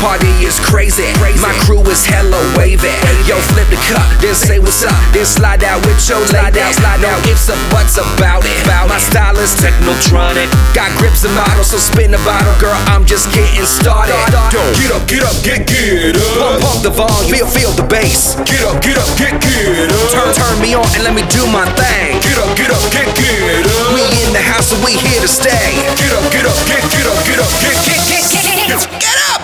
party is crazy. My crew is hella wavy. Yo, flip the cup, then say what's up, then slide out with your lady. No ifs or buts about it. My style is technotronic. Got grips and models, so spin the bottle, girl. I'm just getting started. Get up, get up. Pump the volume, feel the bass. Get up, get up. Turn me on and let me do my thing. Get up, get up. We in the house, so we here to stay. Get up, get up. Get up!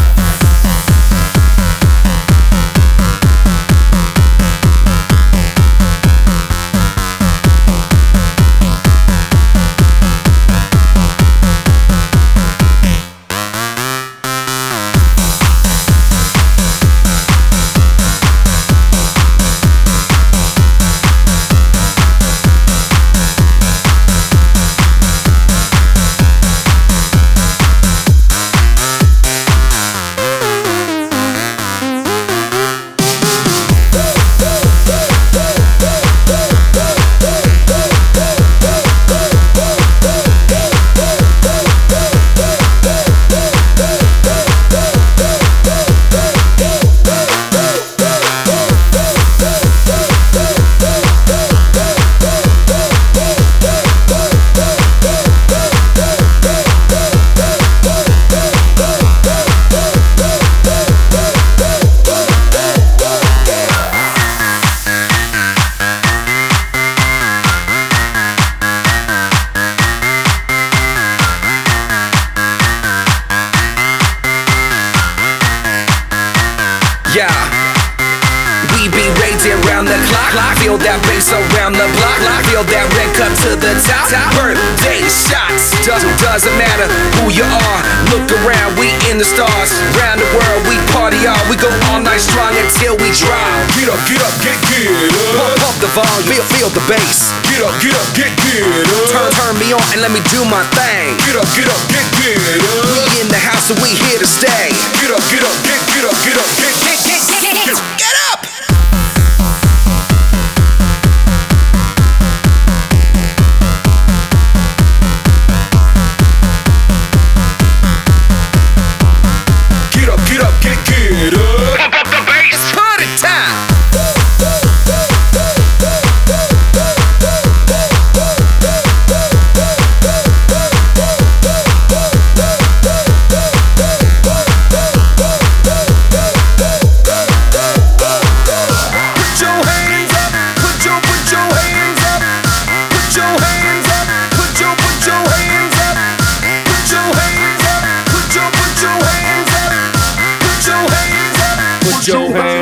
Yeah, we be raging round the clock. Feel that bass around the block. Feel that red cup to the top. Birthday shots. Doesn't matter who you are. Look around, we in the stars. Round the world, we party all. We go all night strong until we drop. Get up, get up. Pump the volume, feel the bass. Get up, get up. Turn me on and let me do my thing. Get up, get up. We in the house, so we here to stay. Get up, get up. Get up! Get up. Pump up the bass. It's party time. Put your hands